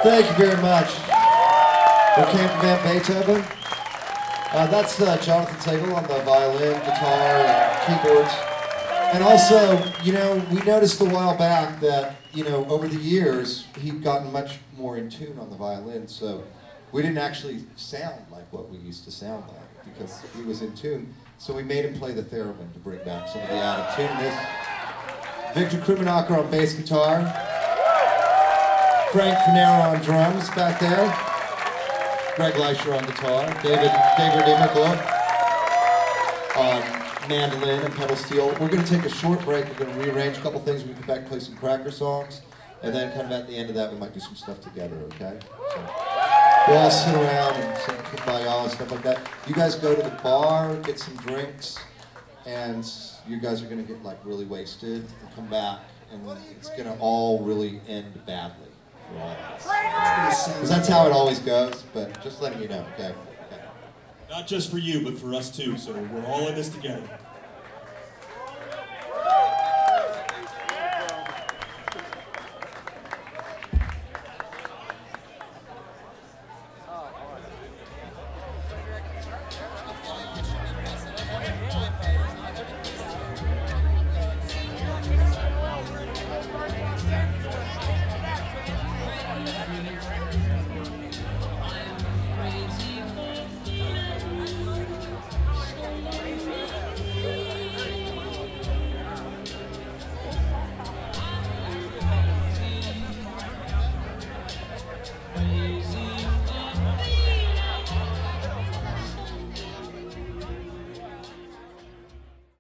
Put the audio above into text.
Thank you very much. We came from Van Beethoven. That's Jonathan Tagle on the violin, guitar, and keyboards. And also, we noticed a while back that, over the years, he'd gotten much more in tune on the violin, so we didn't actually sound like what we used to sound like, because he was in tune. So we made him play the theremin to bring back some of the out-of-tuneness. Victor Krumenacher on bass guitar. Frank Canero on drums back there. Greg Leisher on guitar. David Immergluck on mandolin and pedal steel. We're going to take a short break. We're going to rearrange a couple things. We can come back and play some Cracker songs. And then kind of at the end of that, we might do some stuff together, okay? So we'll all sit around and sing Kumbaya and stuff like that. You guys go to the bar, get some drinks, and you guys are going to get like really wasted and come back. And it's going to all really end badly. Because that's how it always goes, but just letting you know, okay? Not just for you, but for us too, so we're all in this together.